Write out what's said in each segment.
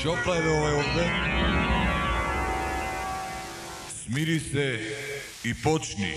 Šoplajde ovdje. Smiri se i počni.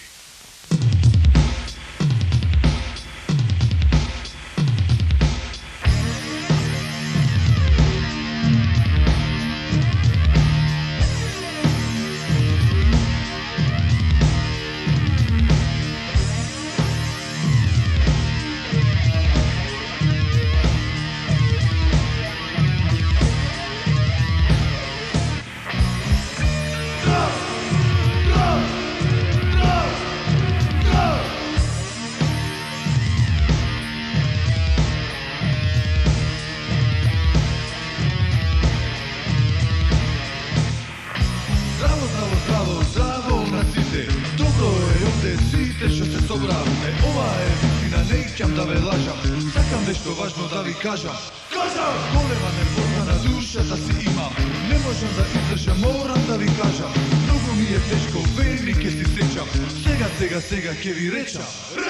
Što se sobravite, ova je rutina, nećam da ve lažam. Sakam nešto važno da vi kažam. Golema nepoznana duša da si imam. Ne možem da izdržam, moram da vi kažam. Mnogo mi je teško, vernike si srećam. Sega, ke vi rečam.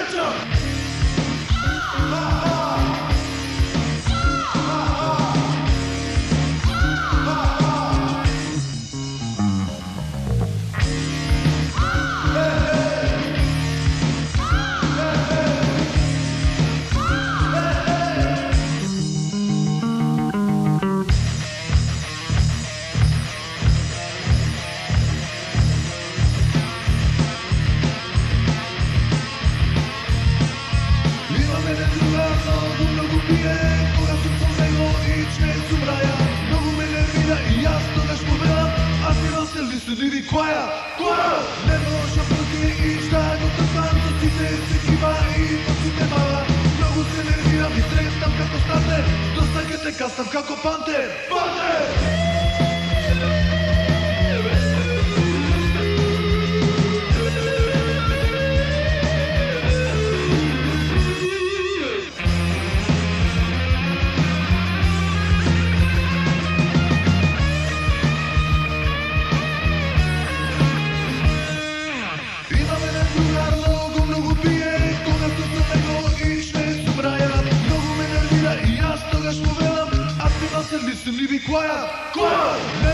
Mnogo pije, koga su sam nego i čne su mraja. Mnogo me nervira i jasno da špovelam, a ti nosili su divi koja? Ne može protiv ić da go trpam, to si te se kiva i to si te mala. Mnogo se nerviram i trestam kako starter, dosta te kastam kako panter. Mnogo pije, koga su sam nego i čne su mraja. Mnogo me nervira i ja stoga špovelam, a ti nosili su divi koja?